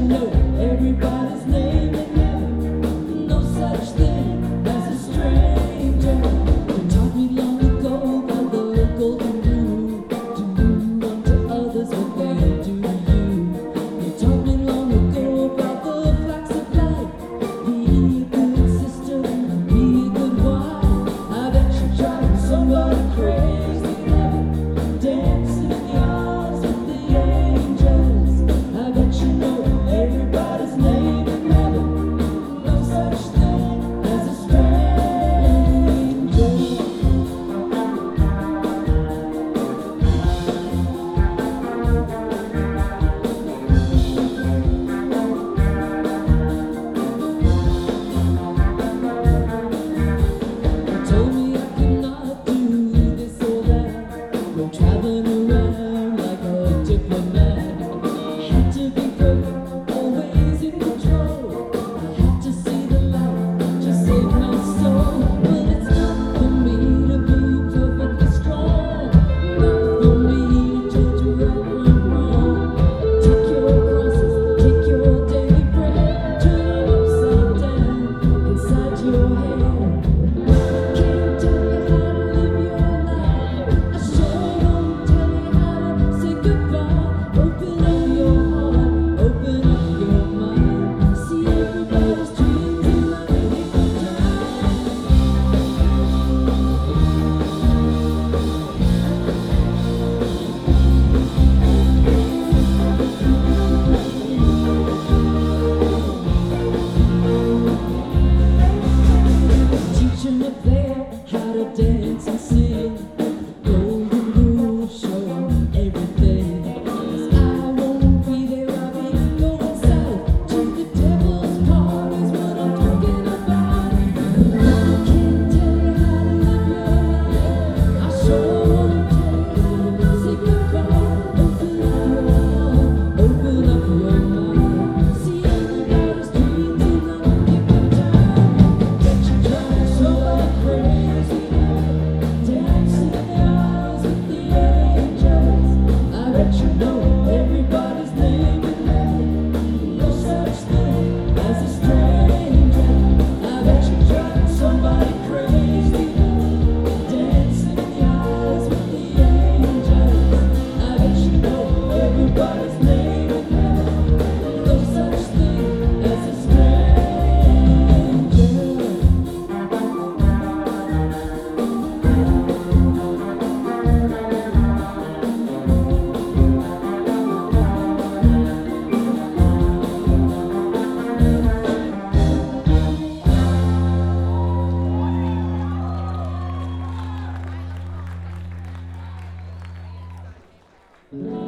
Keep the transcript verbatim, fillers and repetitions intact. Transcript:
know everybody's name in heaven. No such thing as a stranger. You taught me long ago about the golden rule, to do unto others what they do to you. You taught me long ago about the facts of life. Be a good sister, be a good wife. I bet you drive somebody crazy, dancing in the arms of the angels. I bet you know everybody's name in heaven. No such thing as a stranger. Told me I could not do this or that, go traveling around like a diplomat. I had to be perfect, always in control. I had to see the light, just save my soul. But it's not for me to be perfectly strong, not for me to judge right from wrong. Take your crosses, take your daily bread, turn them upside down inside your head. Can't tell you how to live your life. I sure won't tell you how to say goodbye. Open up your heart, open up your mind. See everybody's dreams in my beautiful teaching up there how to dance and sing. Golden rule, show 'em everything. 'Cause I won't be there, I'll be going south to the devil's parties. What I'm talking about. I can't tell you how to live your life. I sure won't tell you how to say goodbye. Open up your heart, open up your mind. See everybody's dreams in the nick of time. Bet you drive somebody crazy, dancing in the arms of the angels. I bet you know everybody's name in heaven. No such thing as a stranger. I bet you drive somebody crazy, dancing in the eyes with the angels. I bet you know everybody's name in heaven. No such thing as a stranger. Mm-hmm.